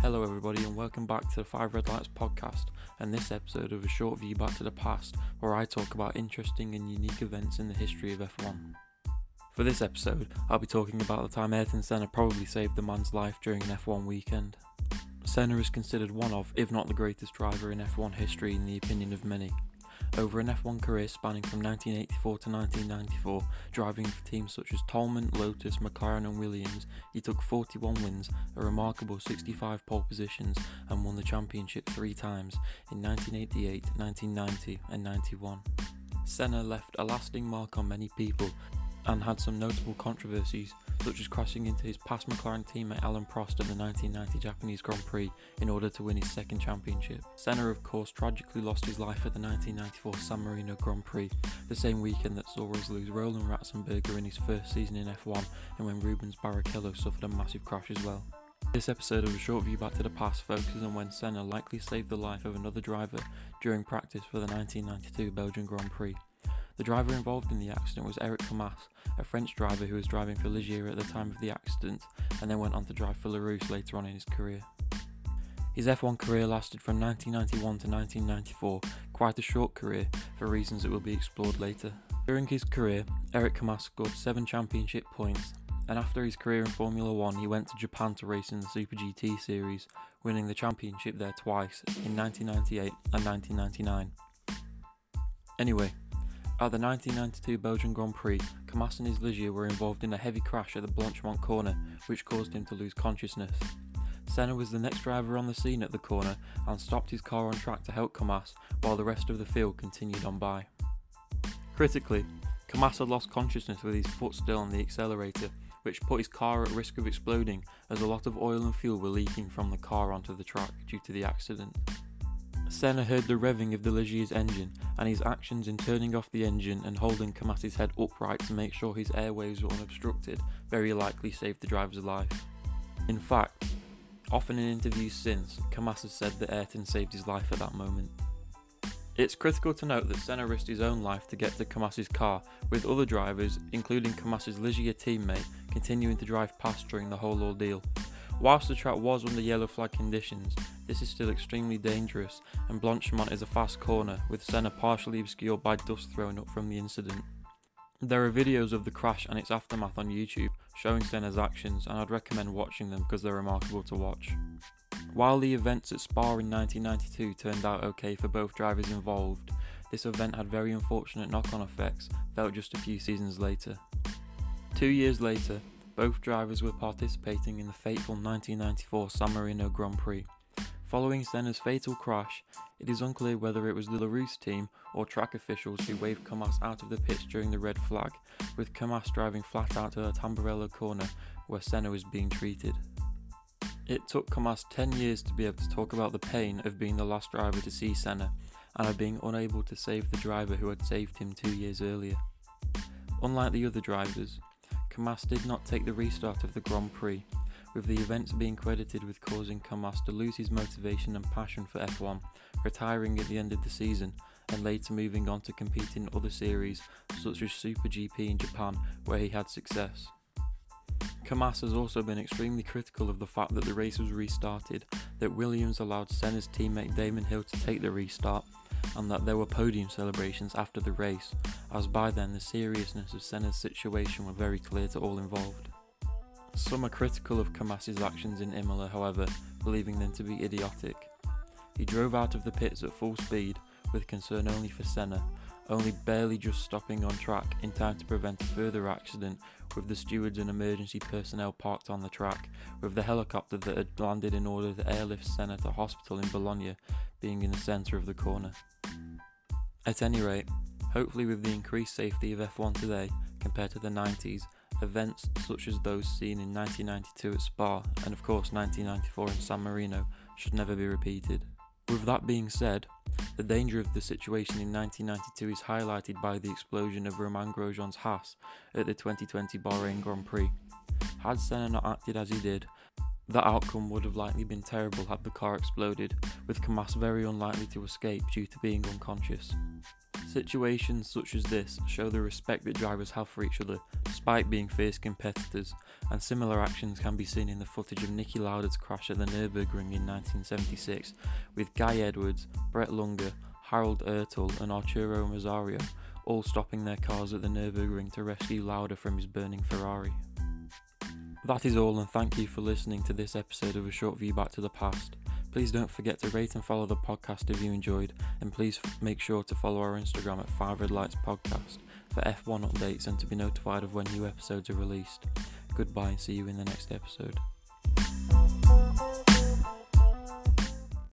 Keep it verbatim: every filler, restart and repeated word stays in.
Hello everybody and welcome back to the Five Red Lights podcast and this episode of a short view back to the past where I talk about interesting and unique events in the history of F one. For this episode, I'll be talking about the time Ayrton Senna probably saved the man's life during an F one weekend. Senna is considered one of, if not the greatest driver in F one history in the opinion of many. Over an F one career spanning from nineteen eighty-four to nineteen ninety-four, driving for teams such as Toleman, Lotus, McLaren and Williams, he took forty-one wins, a remarkable sixty-five pole positions and won the championship three times in nineteen eighty-eight, nineteen ninety and ninety-one. Senna left a lasting mark on many people and had some notable controversies, such as crashing into his past McLaren teammate Alain Prost at the nineteen ninety Japanese Grand Prix in order to win his second championship. Senna of course tragically lost his life at the nineteen ninety-four San Marino Grand Prix, the same weekend that saw us lose Roland Ratzenberger in his first season in F one and when Rubens Barrichello suffered a massive crash as well. This episode of a short view back to the past focuses on when Senna likely saved the life of another driver during practice for the nineteen ninety-two Belgian Grand Prix. The driver involved in the accident was Eric Kamaz, a French driver who was driving for Ligier at the time of the accident and then went on to drive for Larousse later on in his career. His F one career lasted from nineteen ninety-one to nineteen ninety-four, quite a short career for reasons that will be explored later. During his career, Eric Kamaz scored seven championship points, and after his career in Formula One he went to Japan to race in the Super G T series, winning the championship there twice, in nineteen ninety-eight and nineteen ninety-nine. Anyway, at the nineteen ninety-two Belgian Grand Prix, Kamaz and his Ligier were involved in a heavy crash at the Blanchemont corner, which caused him to lose consciousness. Senna was the next driver on the scene at the corner and stopped his car on track to help Kamaz, while the rest of the field continued on by. Critically, Kamaz had lost consciousness with his foot still on the accelerator, which put his car at risk of exploding as a lot of oil and fuel were leaking from the car onto the track due to the accident. Senna heard the revving of the Ligier's engine, and his actions in turning off the engine and holding Kamaz's head upright to make sure his airways were unobstructed very likely saved the driver's life. In fact, often in interviews since, Kamaz has said that Ayrton saved his life at that moment. It's critical to note that Senna risked his own life to get to Kamaz's car, with other drivers, including Kamaz's Ligier teammate, continuing to drive past during the whole ordeal. Whilst the track was under yellow flag conditions, this is still extremely dangerous and Blanchemont is a fast corner, with Senna partially obscured by dust thrown up from the incident. There are videos of the crash and its aftermath on YouTube showing Senna's actions, and I'd recommend watching them because they're remarkable to watch. While the events at Spa in nineteen ninety-two turned out okay for both drivers involved, this event had very unfortunate knock-on effects felt just a few seasons later. Two years later, both drivers were participating in the fateful nineteen ninety-four San Marino Grand Prix. Following Senna's fatal crash, it is unclear whether it was the Larousse team or track officials who waved Kamaz out of the pits during the red flag, with Kamaz driving flat out to the Tamburello corner where Senna was being treated. It took Kamaz ten years to be able to talk about the pain of being the last driver to see Senna and of being unable to save the driver who had saved him two years earlier. Unlike the other drivers, Kamaz did not take the restart of the Grand Prix, with the events being credited with causing Kamaz to lose his motivation and passion for F one, retiring at the end of the season and later moving on to compete in other series such as Super G P in Japan where he had success. Kamaz has also been extremely critical of the fact that the race was restarted, that Williams allowed Senna's teammate Damon Hill to take the restart, and that there were podium celebrations after the race, as by then the seriousness of Senna's situation were very clear to all involved. Some are critical of Kamaz's actions in Imola, however, believing them to be idiotic. He drove out of the pits at full speed, with concern only for Senna, only barely just stopping on track in time to prevent a further accident, with the stewards and emergency personnel parked on the track, with the helicopter that had landed in order to airlift Senna to hospital in Bologna being in the centre of the corner. At any rate, hopefully with the increased safety of F one today compared to the nineties, events such as those seen in nineteen ninety-two at Spa and of course nineteen ninety-four in San Marino should never be repeated. With that being said, the danger of the situation in nineteen ninety-two is highlighted by the explosion of Romain Grosjean's Haas at the twenty twenty Bahrain Grand Prix. Had Senna not acted as he did, that outcome would have likely been terrible had the car exploded, with Kamaz very unlikely to escape due to being unconscious. Situations such as this show the respect that drivers have for each other, despite being fierce competitors, and similar actions can be seen in the footage of Niki Lauda's crash at the Nürburgring in nineteen seventy-six, with Guy Edwards, Brett Lunger, Harold Ertl and Arturo Mazario all stopping their cars at the Nürburgring to rescue Lauda from his burning Ferrari. That is all, and thank you for listening to this episode of A Short View Back to the Past. Please don't forget to rate and follow the podcast if you enjoyed, and please f- make sure to follow our Instagram at Five Red Lights Podcast for F one updates and to be notified of when new episodes are released. Goodbye and see you in the next episode.